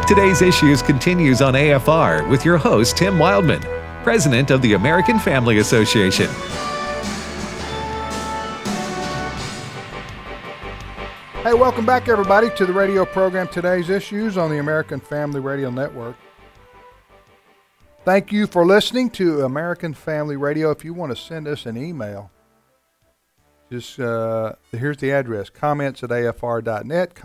Today's Issues continues on AFR with your host, Tim Wildman, President of the American Family Association. Hey, welcome back, everybody, to the radio program Today's Issues on the American Family Radio Network. Thank you for listening to American Family Radio. If you want to send us an email, just here's the address, comments@afr.net,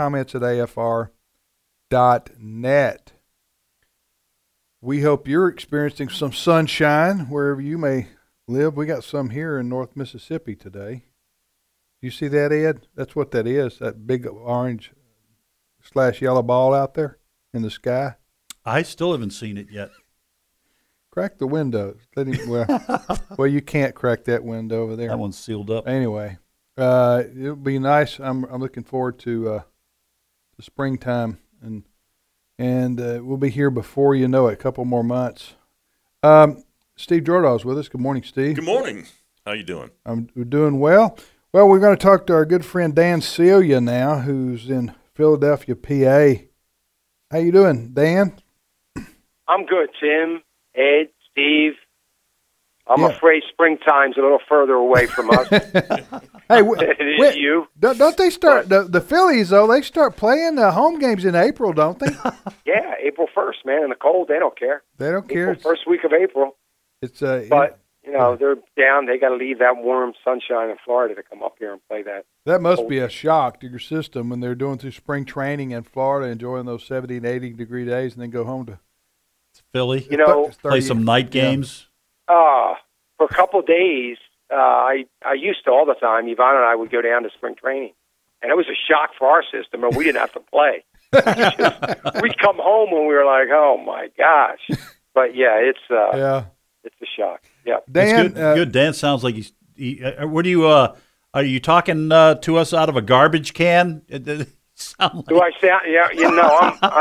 comments@afr.net. We hope you're experiencing some sunshine wherever you may live. We got some here in North Mississippi today. You see that, Ed? That's what that is, that big orange/yellow ball out there in the sky. I still haven't seen it yet. Crack the windows. Well, you can't crack that window over there. That one's sealed up. Anyway, it'll be nice. I'm looking forward to the springtime, and we'll be here before you know it. A couple more months. Steve Jordaw's with us. Good morning, Steve. Good morning. How you doing? We're doing well. Well, we're going to talk to our good friend Dan Celia now, who's in Philadelphia, PA. How you doing, Dan? I'm good, Tim, Ed, Steve. I'm afraid springtime's a little further away from us. Hey, you? Don't they start the Phillies though? They start playing the home games in April, don't they? Yeah, April 1st, man. In the cold, they don't care. They don't care. First week of April. It's but you know they're down. They got to leave that warm sunshine in Florida to come up here and play that. That must be a shock to your system when they're doing through spring training in Florida, enjoying those 70 and 80 degree days, and then go home to Philly. You know, play some night games. For a couple of days, I used to all the time. Yvonne and I would go down to spring training, and it was a shock for our system, and we didn't have to play. We'd come home and we were like, "Oh my gosh!" But yeah, it's a shock. Yeah, Dan, it's good. Dan sounds like he's. What do you? Are you talking to us out of a garbage can? Do I sound? Yeah, you know,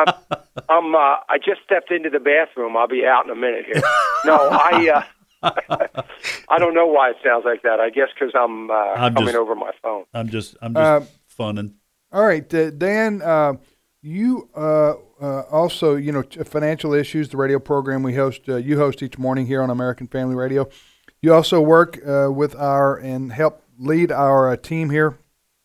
I just stepped into the bathroom. I'll be out in a minute here. No, I don't know why it sounds like that. I guess because I'm coming over my phone. I'm just funning. All right, Dan. You also, you know, Financial Issues, the radio program we host. You host each morning here on American Family Radio. You also work with and help lead our team here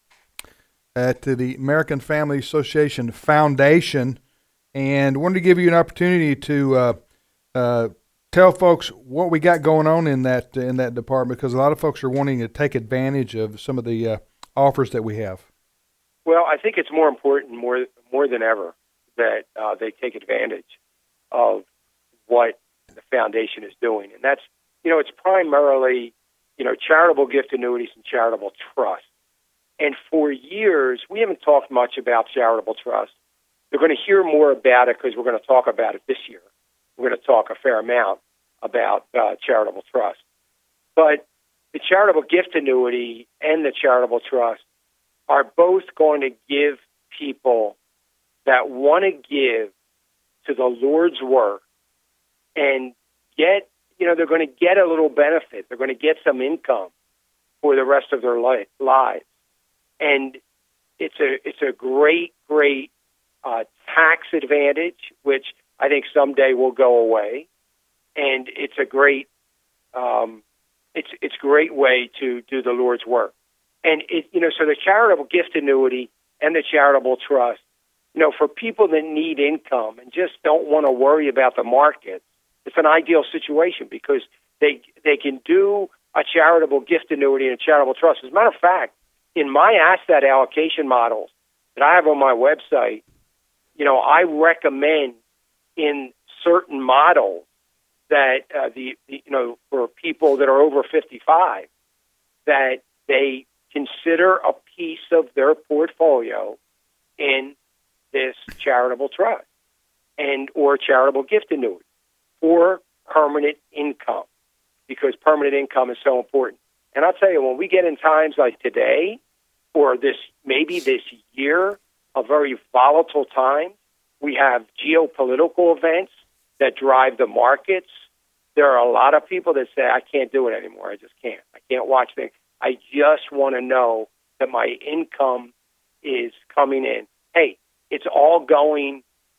at the American Family Association Foundation, and wanted to give you an opportunity to tell folks what we got going on in that department, because a lot of folks are wanting to take advantage of some of the offers that we have. Well, I think it's more important, more than ever, that they take advantage of what the foundation is doing, and that's, you know, it's primarily, you know, charitable gift annuities and charitable trusts. And for years, we haven't talked much about charitable trust. You're going to hear more about it because we're going to talk about it this year. We're going to talk a fair amount about charitable trust. But the charitable gift annuity and the charitable trust are both going to give people that want to give to the Lord's work and get, you know, they're going to get a little benefit. They're going to get some income for the rest of their lives. And it's a great tax advantage, which I think someday will go away. And it's a great it's a great way to do the Lord's work. And so the charitable gift annuity and the charitable trust, you know, for people that need income and just don't want to worry about the market, it's an ideal situation because they can do a charitable gift annuity and a charitable trust. As a matter of fact, in my asset allocation models that I have on my website, you know, I recommend in certain models that for people that are over 55, that they consider a piece of their portfolio in this charitable trust and or charitable gift annuity for permanent income, because permanent income is so important. And I'll tell you, when we get in times like today or this year, a very volatile time, we have geopolitical events that drive the markets. There are a lot of people that say, I can't do it anymore. I just can't. I can't watch things. I just want to know that my income is coming in. Hey, it's all going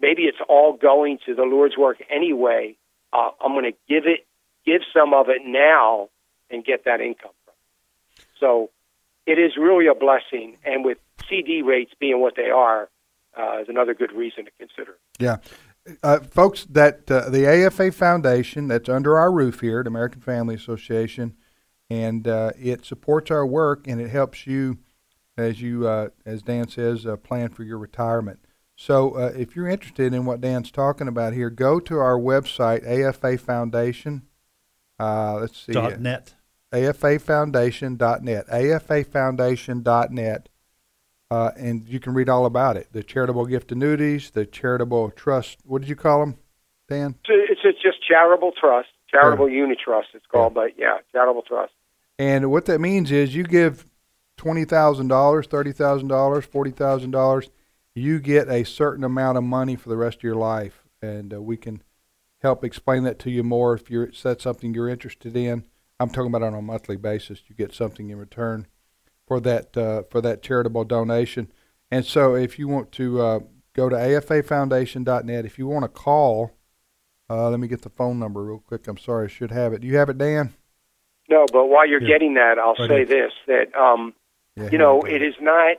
maybe it's all going to the Lord's work anyway. I'm going to give some of it now and get that income from it. So it is really a blessing. And with CD rates being what they are, is another good reason to consider. Yeah. Folks, that the AFA Foundation, that's under our roof here at American Family Association, and it supports our work, and it helps you, as Dan says, plan for your retirement. So if you're interested in what Dan's talking about here, go to our website, AFA Foundation. Let's see. .net. AFAfoundation.net. AFAfoundation.net. And you can read all about it. The charitable gift annuities, the charitable trust. What did you call them, Dan? It's just charitable trust, charitable unit trust it's called, but yeah, charitable trust. And what that means is you give $20,000, $30,000, $40,000, you get a certain amount of money for the rest of your life. And we can help explain that to you more if that's something you're interested in. I'm talking about on a monthly basis. You get something in return for that charitable donation. And so if you want to go to afafoundation.net, if you want to call, let me get the phone number real quick. I'm sorry, I should have it. Do you have it, Dan? No, but while you're getting that, I'll say this, that, it is not,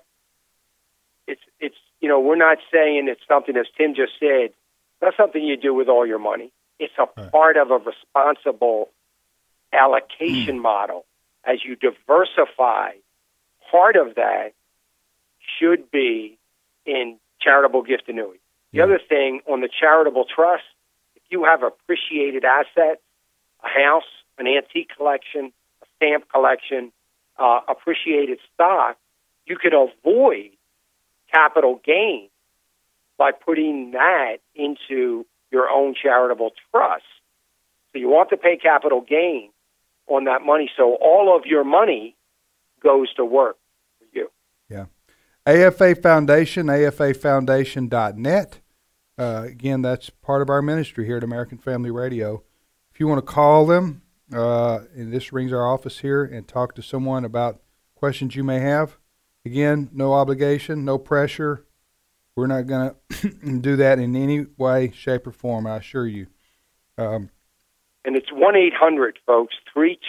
it's we're not saying it's something, as Tim just said, not something you do with all your money. It's a part of a responsible allocation model. As you diversify, part of that should be in charitable gift annuity. The other thing on the charitable trust, if you have appreciated assets, a house, an antique collection, a stamp collection, appreciated stock, you could avoid capital gain by putting that into your own charitable trust. So you want to pay capital gain on that money, so all of your money goes to work for you. Yeah. AFA Foundation, afafoundation.net. Again, that's part of our ministry here at American Family Radio. If you want to call them, and this rings our office here, and talk to someone about questions you may have, again, no obligation, no pressure. We're not going to do that in any way, shape, or form, I assure you. And it's 1-800, folks,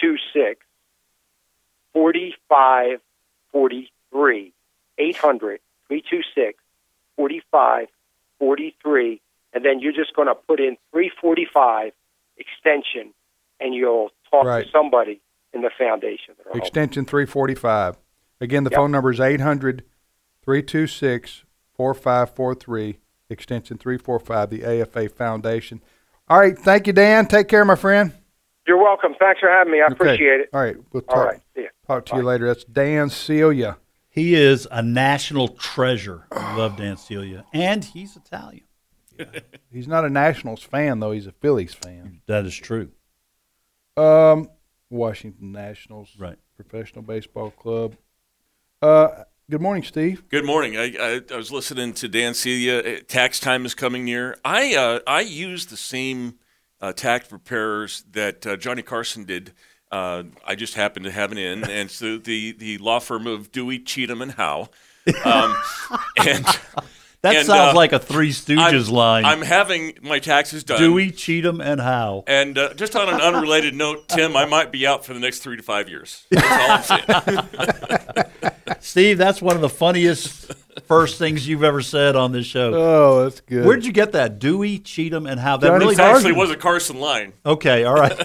326-4543. 800-326-4543. And then you're just going to put in 345 extension, and you'll talk to somebody in the foundation. Extension 345. Again, the phone number is 800-326-4543, extension 345, the AFA Foundation. All right, thank you, Dan. Take care, my friend. You're welcome. Thanks for having me. I appreciate it. All right, we'll talk, talk to you later. That's Dan Celia. He is a national treasure. I love Dan Celia, and he's Italian. Yeah. He's not a Nationals fan, though. He's a Phillies fan. That is true. Washington Nationals, right? Professional Baseball Club. Good morning, Steve. Good morning. I was listening to Dan Celia. Tax time is coming near. I use the same tax preparers that Johnny Carson did. I just happened to have it in, and so the law firm of Dewey, Cheatham, and Howe. That sounds like a Three Stooges line. I'm having my taxes done. Dewey, Cheatham, and Howe. And just on an unrelated note, Tim, I might be out for the next 3 to 5 years. That's all I'm saying. Steve, that's one of the funniest first things you've ever said on this show. Oh, that's good. Where'd you get that? Dewey, Cheatham, and Howe. That really actually was a Carson line. Okay, all right.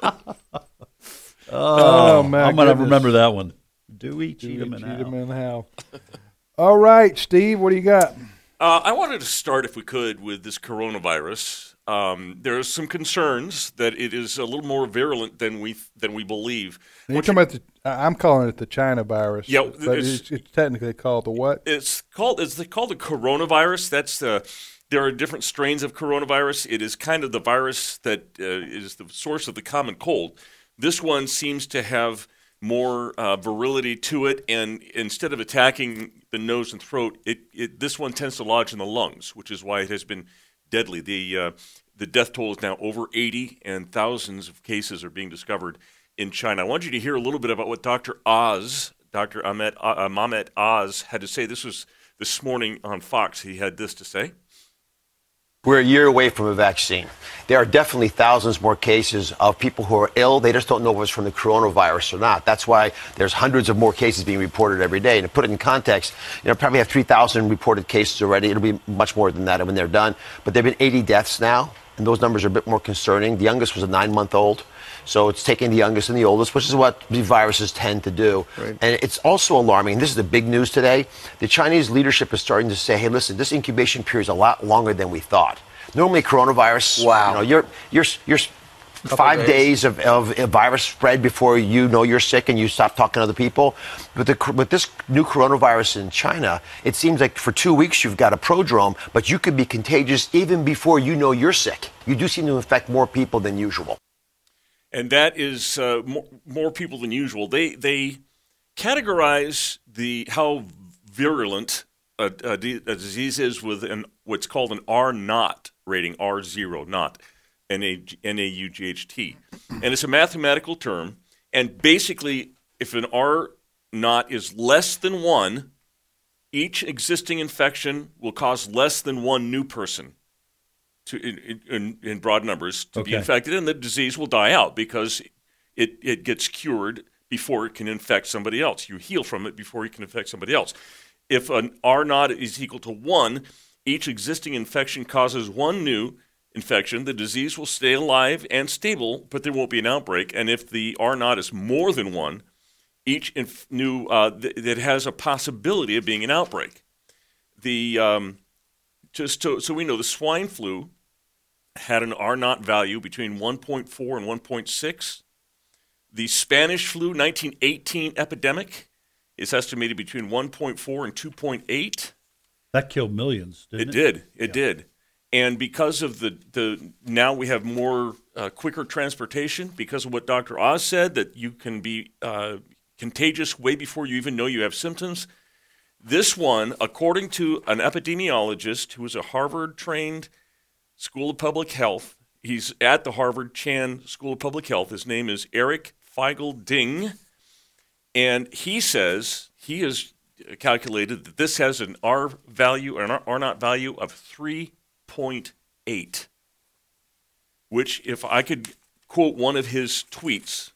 Man, I'm going to remember that one. Dewey, Cheatham, and Howe. All right, Steve, what do you got? I wanted to start, if we could, with this coronavirus. There are some concerns that it is a little more virulent than we believe. You're talking about I'm calling it the China virus. Yeah, but it's technically called the what? It's called the coronavirus. That's there are different strains of coronavirus. It is kind of the virus that is the source of the common cold. This one seems to have more virility to it, and instead of attacking the nose and throat, this one tends to lodge in the lungs, which is why it has been deadly. The death toll is now over 80, and thousands of cases are being discovered in China. I want you to hear a little bit about what Dr. Mehmet Oz, had to say. This was this morning on Fox. He had this to say. We're a year away from a vaccine. There are definitely thousands more cases of people who are ill. They just don't know if it's from the coronavirus or not. That's why there's hundreds of more cases being reported every day. And to put it in context, probably have 3,000 reported cases already. It'll be much more than that when they're done. But there have been 80 deaths now, and those numbers are a bit more concerning. The youngest was a 9-month-old. So it's taking the youngest and the oldest, which is what these viruses tend to do. Right. And it's also alarming. This is the big news today. The Chinese leadership is starting to say, hey, listen, this incubation period is a lot longer than we thought. Normally, coronavirus, you're 5 days of a virus spread before you know you're sick and you stop talking to other people. But with this new coronavirus in China, it seems like for 2 weeks you've got a prodrome, but you could be contagious even before you know you're sick. You do seem to infect more people than usual. And that is more people than usual. They categorize how virulent a disease is with what's called an R-naught rating, R0, not N-A-U-G-H-T. And it's a mathematical term. And basically, if an R-naught is less than 1, each existing infection will cause less than 1 new person in broad numbers to be infected, and the disease will die out because it gets cured before it can infect somebody else. You heal from it before you can infect somebody else. If an R-naught is equal to 1, each existing infection causes 1 new infection. The disease will stay alive and stable, but there won't be an outbreak. And if the R-naught is more than 1, each new that has a possibility of being an outbreak. Just so we know, the swine flu had an R-naught value between 1.4 and 1.6. The Spanish flu 1918 epidemic is estimated between 1.4 and 2.8. That killed millions, didn't it? It did. And because of the now we have more quicker transportation, because of what Dr. Oz said, that you can be contagious way before you even know you have symptoms. This one, according to an epidemiologist who is a Harvard-trained School of Public Health, he's at the Harvard Chan School of Public Health. His name is Eric Feigl-Ding, and he says he has calculated that this has an R value, or an R-naught value of 3.8, which, if I could quote one of his tweets,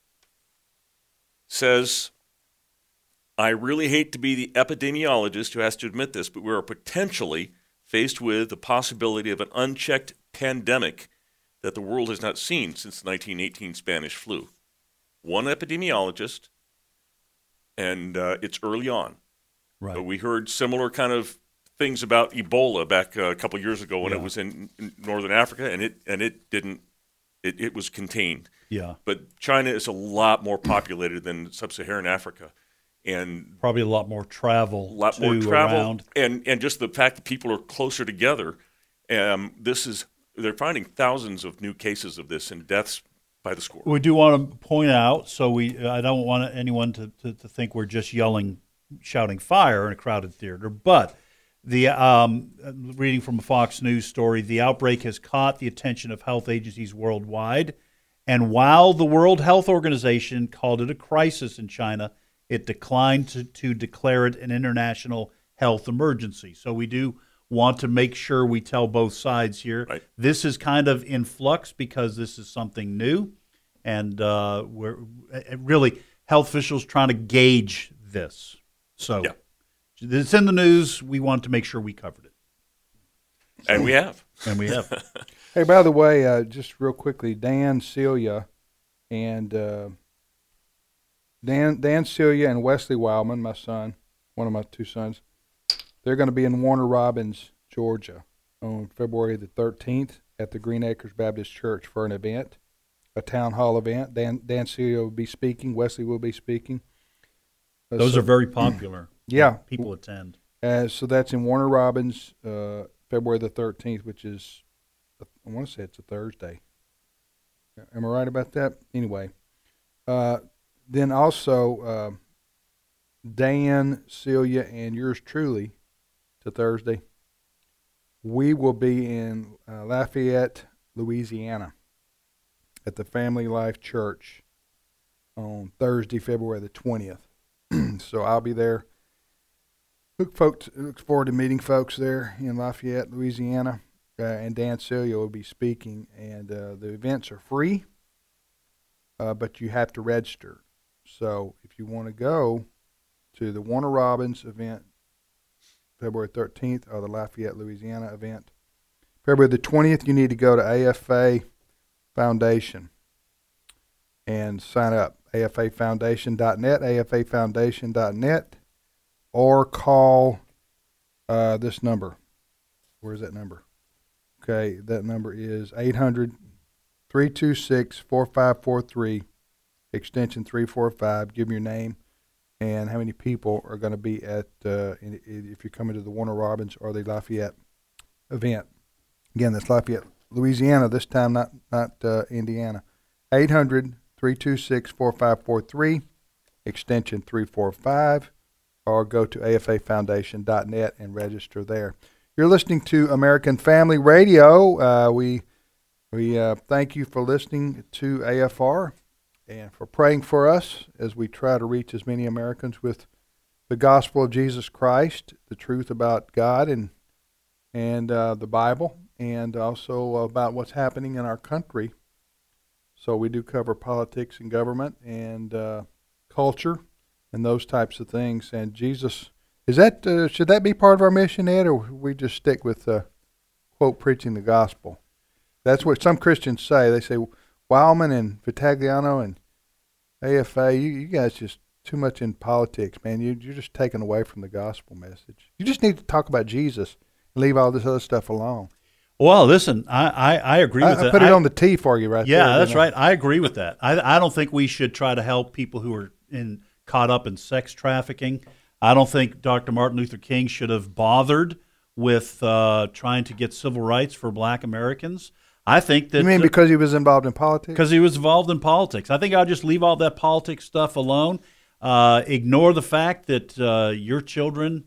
says, I really hate to be the epidemiologist who has to admit this, but we are potentially faced with the possibility of an unchecked pandemic that the world has not seen since the 1918 Spanish flu. One epidemiologist, and it's early on. Right. But we heard similar kind of things about Ebola back a couple years ago when it was in northern Africa, and it was contained. Yeah. But China is a lot more populated than sub-Saharan Africa. And probably a lot more travel. Around. And just the fact that people are closer together. They're finding thousands of new cases of this and deaths by the score. We do want to point out, I don't want anyone to think we're just shouting fire in a crowded theater, but the reading from a Fox News story, the outbreak has caught the attention of health agencies worldwide, and while the World Health Organization called it a crisis in China, it declined to declare it an international health emergency. So we do want to make sure we tell both sides here. Right. This is kind of in flux because this is something new, and we're really health officials trying to gauge this. So it's in the news. We want to make sure we covered it. And we have. Hey, by the way, just real quickly, Dan Celia and Dan Celia and Wesley Wildman, my son, one of my 2 sons, they're going to be in Warner Robins, Georgia, on February the 13th at the Green Acres Baptist Church for an event, a town hall event. Dan Celia will be speaking. Wesley will be speaking. Those are very popular. Yeah. People attend. So that's in Warner Robins, February the 13th, which is, I want to say it's a Thursday. Am I right about that? Anyway. Then also, Dan, Celia, and yours truly, to Thursday, we will be in Lafayette, Louisiana, at the Family Life Church on Thursday, February the 20th. So I'll be there. Look forward to meeting folks there in Lafayette, Louisiana. and Dan Celia will be speaking. And the events are free, but you have to register. So if you want to go to the Warner Robins event, February 13th, or the Lafayette, Louisiana event, February the 20th, you need to go to AFA Foundation and sign up. AFAfoundation.net, AFAfoundation.net, or call this number. Where's that number? Okay, that number is 800-326-4543, extension 345. Give me your name and how many people are going to be at, if you're coming to the Warner Robins or the Lafayette event. Again, that's Lafayette, Louisiana, this time, not Indiana. 800-326-4543, extension 345, or go to afafoundation.net and register there. You're listening to American Family Radio. We thank you for listening to AFR and for praying for us as we try to reach as many Americans with the gospel of Jesus Christ, the truth about God and the Bible, and also about what's happening in our country. So we do cover politics and government and culture and those types of things. And Jesus, should that be part of our mission, Ed, or we just stick with quote preaching the gospel? That's what some Christians say. They say Wildman and Vitagliano and AFA, you guys just too much in politics, man. You're just taken away from the gospel message. You just need to talk about Jesus and leave all this other stuff alone. Well, listen, I agree with that. I put it on the T for you right there. Yeah, that's right. I agree with that. I don't think we should try to help people who are caught up in sex trafficking. I don't think Dr. Martin Luther King should have bothered with trying to get civil rights for black Americans. I think that... You mean because he was involved in politics? Because he was involved in politics. I think I'll just leave all that politics stuff alone. Ignore the fact that your children,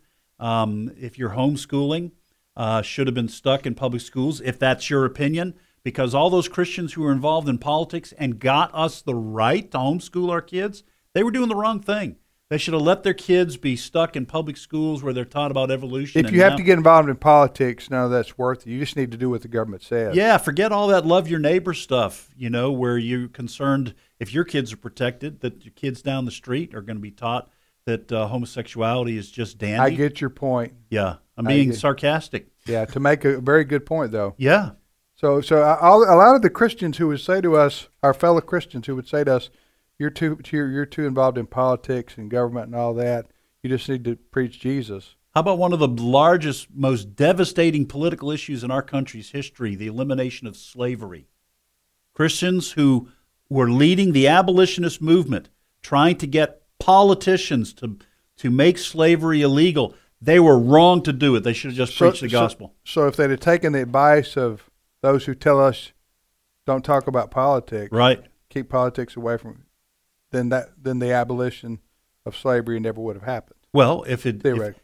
if you're homeschooling, should have been stuck in public schools, if that's your opinion, because all those Christians who were involved in politics and got us the right to homeschool our kids, they were doing the wrong thing. They should have let their kids be stuck in public schools where they're taught about evolution. If you have to get involved in politics, none of that's worth it. You just need to do what the government says. Yeah, forget all that love your neighbor stuff, where you're concerned if your kids are protected, that your kids down the street are going to be taught that homosexuality is just dandy. I get your point. Yeah, I'm being sarcastic. Yeah, to make a very good point, though. Yeah. So a lot of the Christians who would say to us, our fellow Christians who would say to us, you're too involved in politics and government and all that. You just need to preach Jesus. How about one of the largest, most devastating political issues in our country's history, the elimination of slavery? Christians who were leading the abolitionist movement, trying to get politicians to make slavery illegal. They were wrong to do it. They should have just preached the gospel. So if they'd have taken the advice of those who tell us don't talk about politics, right? Keep politics away from it, then the abolition of slavery never would have happened. Well, if it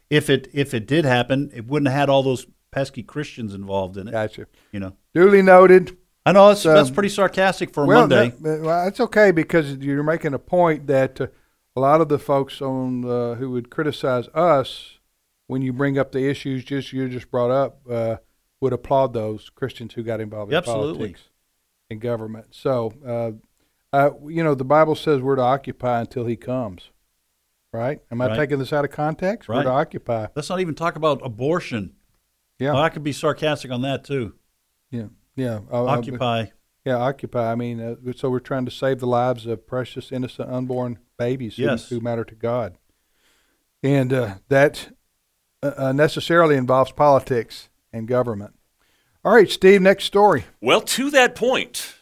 did happen, it wouldn't have had all those pesky Christians involved in it. Gotcha. Duly noted. I know that's pretty sarcastic for Monday. Well, it's okay because you're making a point that a lot of the folks who would criticize us when you bring up the issues you just brought up would applaud those Christians who got involved in politics and government. So, the Bible says we're to occupy until He comes. Right? Am I taking this out of context? Right. We're to occupy. Let's not even talk about abortion. Yeah. Well, I could be sarcastic on that too. Yeah. Yeah. Occupy. Occupy. I mean, so we're trying to save the lives of precious, innocent, unborn babies who matter to God. And that necessarily involves politics and government. All right, Steve, next story. Well, to that point,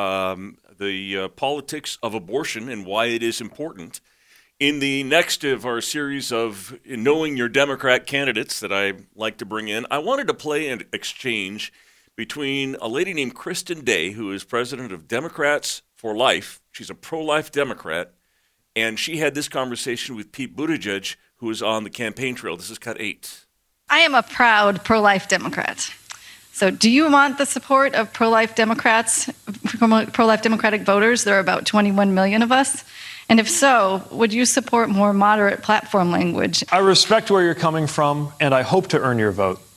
the politics of abortion and why it is important. In the next of our series of Knowing Your Democrat Candidates that I like to bring in, I wanted to play an exchange between a lady named Kristen Day, who is president of Democrats for Life. She's a pro-life Democrat, and she had this conversation with Pete Buttigieg, who is on the campaign trail. This is cut 8. I am a proud pro-life Democrat. So do you want the support of pro-life Democrats, pro-life Democratic voters? There are about 21 million of us. And if so, would you support more moderate platform language? I respect where you're coming from, and I hope to earn your vote.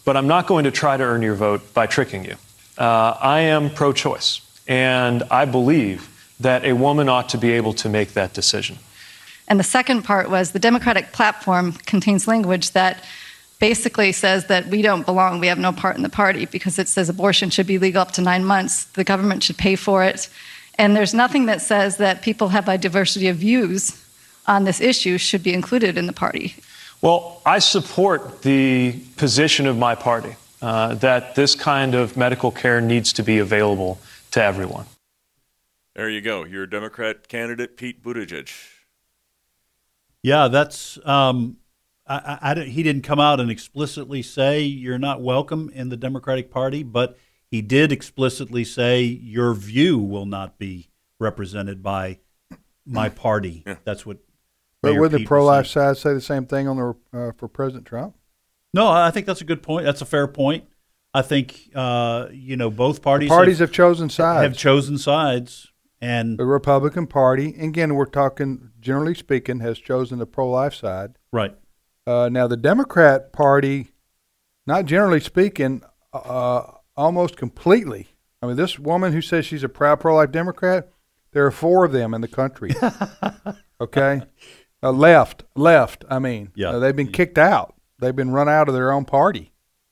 but I'm not going to try to earn your vote by tricking you. I am pro-choice, and I believe that a woman ought to be able to make that decision. And the second part was the Democratic platform contains language that basically says that we don't belong, we have no part in the party, because it says abortion should be legal up to 9 months, the government should pay for it. And there's nothing that says that people have a diversity of views on this issue should be included in the party. Well, I support the position of my party that this kind of medical care needs to be available to everyone. There you go. Your Democrat candidate, Pete Buttigieg. Yeah, that's he didn't come out and explicitly say you're not welcome in the Democratic Party, but he did explicitly say your view will not be represented by my party. Yeah. That's what. But Mayor would the Pete pro-life was saying. side say the same thing on the for President Trump? No, I think that's a good point. That's a fair point. I think both parties Have chosen sides. Have chosen sides, and the Republican Party, and again, we're talking generally speaking, has chosen the pro-life side. right. Now, the Democrat Party, not generally speaking, almost completely. I mean, this woman who says she's a proud pro-life Democrat, there are 4 of them in the country. Okay? Left. I mean, Yeah. they've been kicked out. They've been run out of their own party.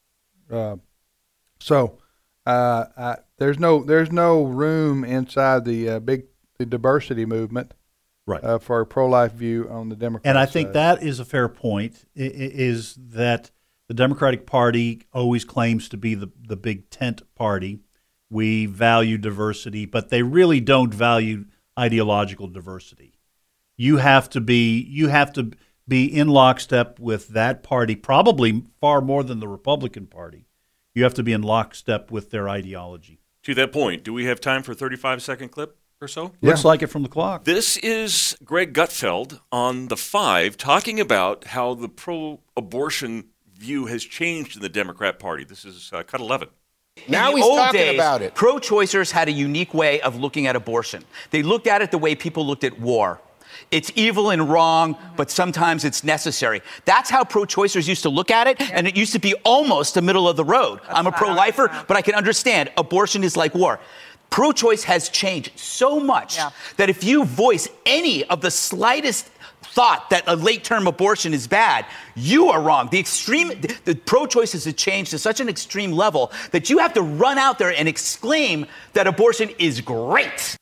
So there's no room inside the diversity movement, Right. for a pro-life view on the Democrat And I think side. that is a fair point, is that the Democratic Party always claims to be the big tent party. We value diversity, but they really don't value ideological diversity. You have to be in lockstep with that party, probably far more than the Republican Party. You have to be in lockstep with their ideology. To that point, do we have time for a 35-second clip or so? Looks like it from the clock. This is Greg Gutfeld on The Five talking about how the pro-abortion view has changed in the Democrat Party. This is cut 11. Now In the he's old talking days, about it. Pro-choicers had a unique way of looking at abortion. They looked at it the way people looked at war. It's evil and wrong, but sometimes it's necessary. That's how pro-choicers used to look at it, and it used to be almost the middle of the road. I'm a pro-lifer, but I can understand abortion is like war. Pro-choice has changed so much that if you voice any of the slightest thought that a late-term abortion is bad, you are wrong. The pro-choice has changed to such an extreme level that you have to run out there and exclaim that abortion is great.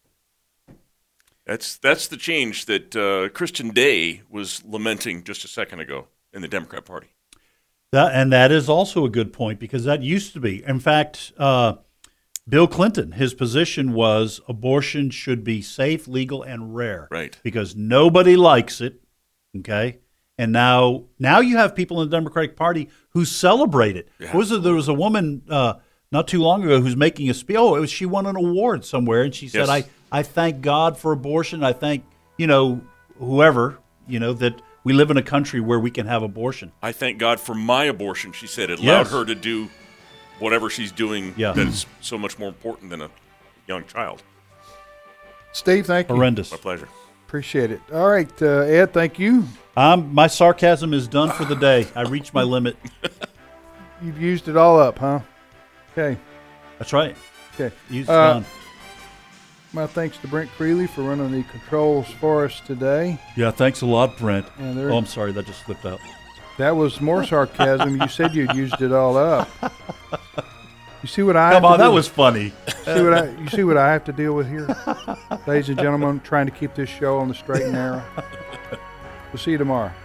That's the change that Christian Day was lamenting just a second ago in the Democrat Party. That is also a good point, because that used to be. In fact, Bill Clinton, his position was abortion should be safe, legal, and rare. Right. Because nobody likes it, okay? And now you have people in the Democratic Party who celebrate it. Yeah. There was a woman not too long ago who's making a speech. Oh, she won an award somewhere, and she said, Yes. I thank God for abortion. I thank, whoever, that we live in a country where we can have abortion. I thank God for my abortion, she said. It Yes. allowed her to do whatever she's doing Yeah. that is so much more important than a young child. Steve, thank you. Horrendous. My pleasure. Appreciate it. All right, Ed, thank you. My sarcasm is done for the day. I reached my limit. You've used it all up, huh? Okay. That's right. Okay. It's done. My thanks to Brent Creeley for running the controls for us today. Yeah, thanks a lot, Brent. And there- Oh, I'm sorry. That just slipped out. That was more sarcasm. You said you'd used it all up. You see what I Come have on, to that do? was funny. You see what I have to deal with here? Ladies and gentlemen, trying to keep this show on the straight and narrow. We'll see you tomorrow.